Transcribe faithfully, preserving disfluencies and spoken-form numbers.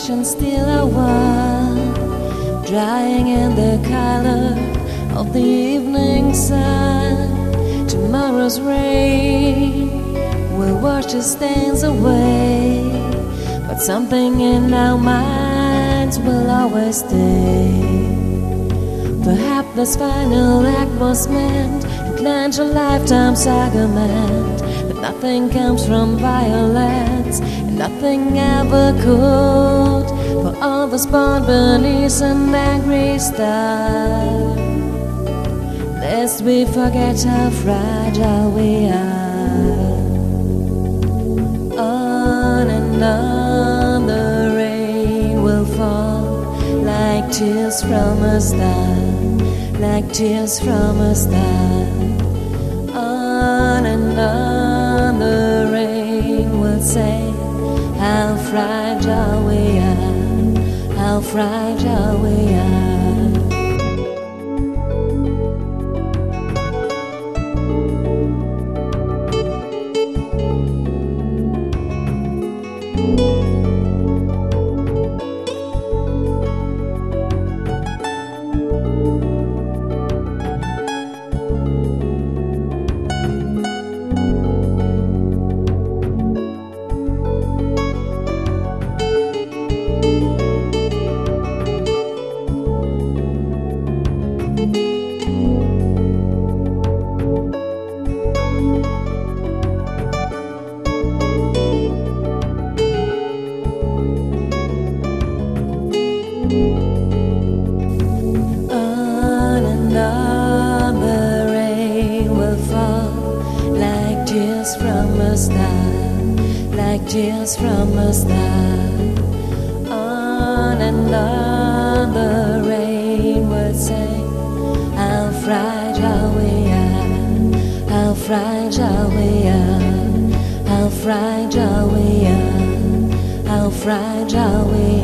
passion still a while, drying in the color of the evening sun. Tomorrow's rain will wash the stains away, but something in our minds will always stay. Perhaps this final act was meant to clench a lifetime's argument, but nothing comes from violence, and nothing ever could. For all the spawned beneath an angry star, lest we forget how fragile we are. On and on the rain will fall, like tears from a star, like tears from a star. On and on the rain will say how fragile we are, how fragile we are. On and on the rain will fall, like tears from a star, like tears from a star. On and on the rain will say how fragile we are, how fragile we are, how fragile we are, how fragile we are.